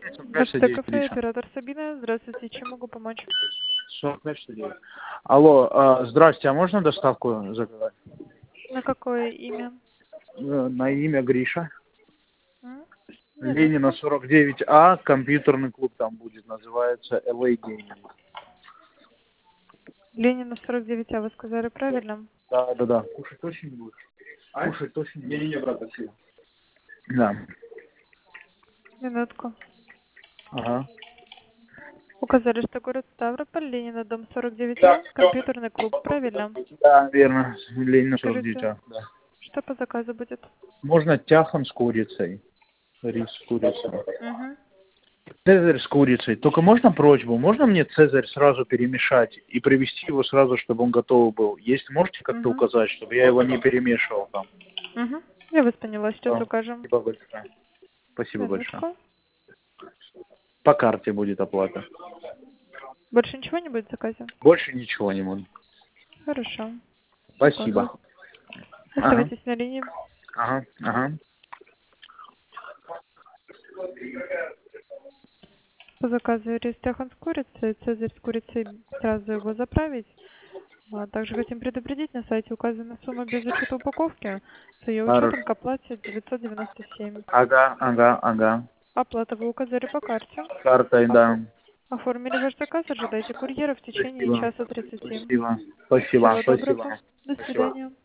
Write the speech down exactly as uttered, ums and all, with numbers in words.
Башта кафе, оператор Сабина. Здравствуйте, чем могу помочь? сорок пять шестьдесят девять. Алло, а, здрасте, а можно доставку заказать? На какое имя? Э, На имя Гриша. М? Ленина Минутку. сорок девять А, компьютерный клуб там будет, называется эл эй Gaming. Ленина сорок девять А, вы сказали правильно? Да, да, да. Кушать точно не будешь? А? Кушать точно не будешь? Не, не, брат, спасибо. Да. Минутку. Ага. Указали, что город Ставрополь, Ленина, дом сорок девять Да, А, компьютерный клуб, правильно? да, верно. Ленина сорок девять Скажите, А, да. что по заказу будет? Можно тяхан с курицей. Рис с курицей. Угу. Цезарь с курицей. Только можно просьбу? Можно мне Цезарь сразу перемешать и привезти его сразу, чтобы он готов был? Если можете как-то Угу. указать, чтобы я его не перемешивал там. Угу. Я вас поняла, сейчас О, укажем. Спасибо большое. Спасибо большое. Минутку. По карте будет оплата. Больше ничего не будет в заказе? Больше ничего не буду. Хорошо. Секунду. Спасибо. Ага, Оставайтесь на линии. ага, ага. По заказу рис тяхан с курицей, цезарь с курицей, сразу его заправить. А также хотим предупредить, на сайте указана сумма без учета упаковки. С ее учетом Хорошо. к оплате девятьсот девяносто семь. Ага, ага, ага. Оплата вы указали по карте. Картой, да. Офо- Оформили ваш заказ, ожидайте курьера в течение Спасибо. часа тридцати. Спасибо. Спасибо. Всего Спасибо. доброго. До Спасибо. свидания.